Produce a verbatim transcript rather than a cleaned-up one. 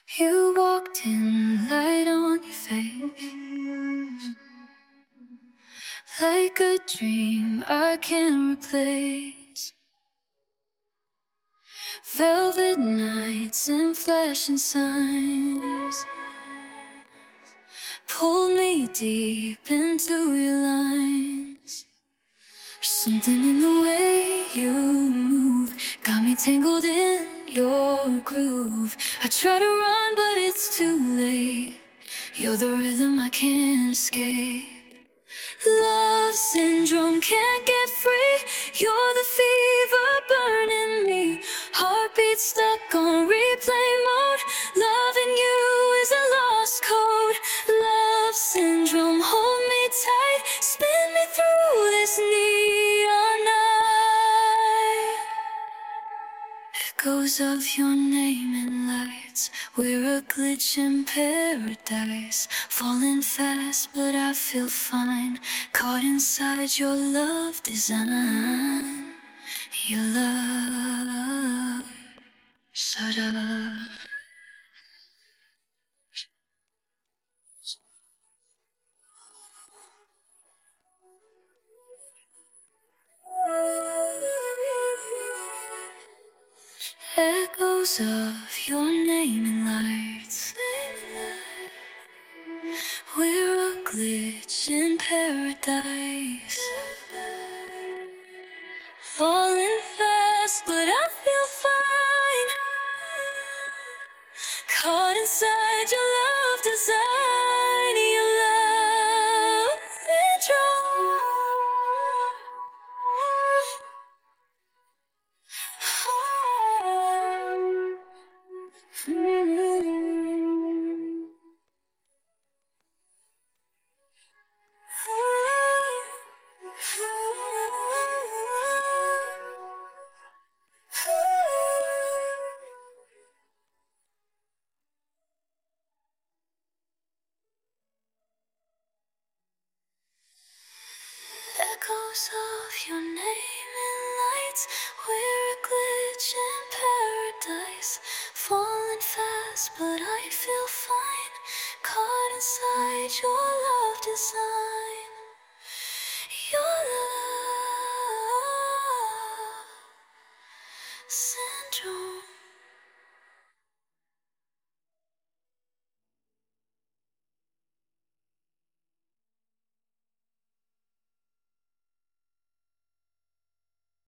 You walked in, light on your face, like a dream I can't replace. Velvet nights and flashing signs pulled me deep into your lines. Something in the way you move got me tangled in your groove. I try to run, but it's too late. You're the rhythm I can't escape. Love syndrome, can't get free. You're the fever burning me. Heartbeat stuck on replay mode. Loving you is a lost code. Love syndrome, hold me tight. Spin me through this neon night. Echoes of your name in lights. We're a glitch in paradise. Falling fast, but I feel fine. Caught inside your love design. Your love, sort of. Echoes of your name in lights. We're a glitch in paradise. Falling fast, but I feel fine. Caught inside your love design. Your love syndrome. Echoes of your name in lights. We're a glitch in paradise. Falling fast, but I feel fine. Caught inside your love design. Your love syndrome.